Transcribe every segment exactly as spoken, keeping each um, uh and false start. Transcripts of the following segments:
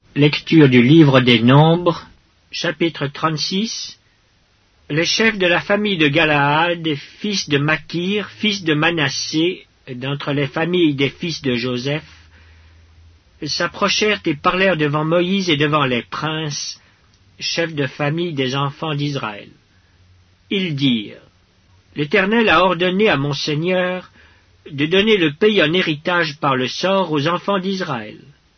Lecture du livre des Nombres, chapitre trente-six. Les chefs de la famille de Galaad, fils de Makir, fils de Manassé, d'entre les familles des fils de Joseph, s'approchèrent et parlèrent devant Moïse et devant les princes, chefs de famille des enfants d'Israël. Ils dirent: L'Éternel a ordonné à mon Seigneur de donner le pays en héritage par le sort aux enfants d'Israël.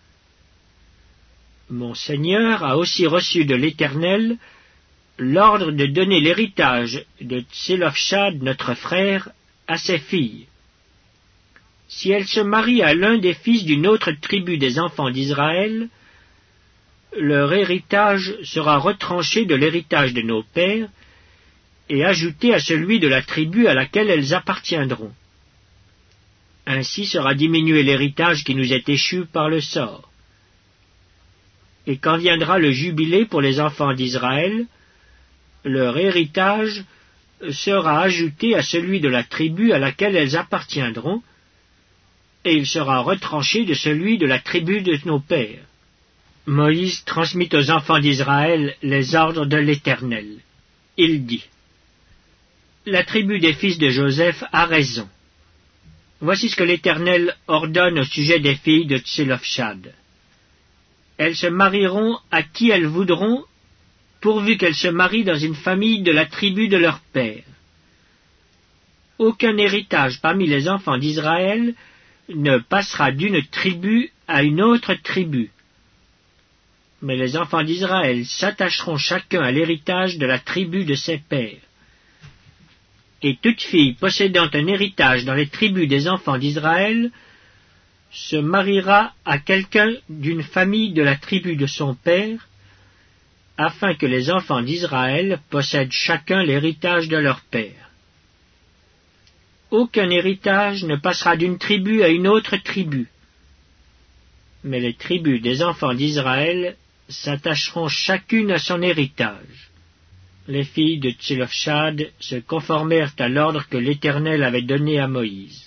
Mon Seigneur a aussi reçu de l'Éternel l'ordre de donner l'héritage de Tselophshad, notre frère, à ses filles. Si elle se marie à l'un des fils d'une autre tribu des enfants d'Israël, leur héritage sera retranché de l'héritage de nos pères et ajouté à celui de la tribu à laquelle elles appartiendront. Ainsi sera diminué l'héritage qui nous est échu par le sort. Et quand viendra le jubilé pour les enfants d'Israël, leur héritage sera ajouté à celui de la tribu à laquelle elles appartiendront, et il sera retranché de celui de la tribu de nos pères. Moïse transmit aux enfants d'Israël les ordres de l'Éternel. Il dit: La tribu des fils de Joseph a raison. Voici ce que l'Éternel ordonne au sujet des filles de Tselophshad. Elles se marieront à qui elles voudront, pourvu qu'elles se marient dans une famille de la tribu de leur père. Aucun héritage parmi les enfants d'Israël ne passera d'une tribu à une autre tribu. Mais les enfants d'Israël s'attacheront chacun à l'héritage de la tribu de ses pères. Et toute fille possédant un héritage dans les tribus des enfants d'Israël se mariera à quelqu'un d'une famille de la tribu de son père, afin que les enfants d'Israël possèdent chacun l'héritage de leur père. Aucun héritage ne passera d'une tribu à une autre tribu, mais les tribus des enfants d'Israël s'attacheront chacune à son héritage. Les filles de Tselophshad se conformèrent à l'ordre que l'Éternel avait donné à Moïse.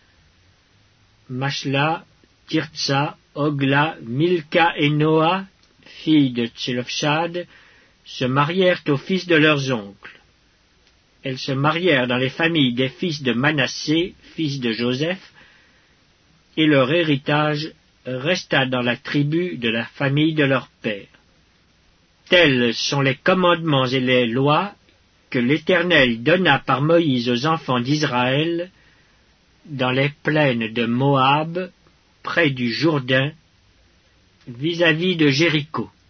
Machla, Tirtsa, Ogla, Milka et Noa, filles de Tselophshad, se marièrent aux fils de leurs oncles. Elles se marièrent dans les familles des fils de Manassé, fils de Joseph, et leur héritage resta dans la tribu de la famille de leur père. Tels sont les commandements et les lois que l'Éternel donna par Moïse aux enfants d'Israël dans les plaines de Moab, près du Jourdain, vis-à-vis de Jéricho.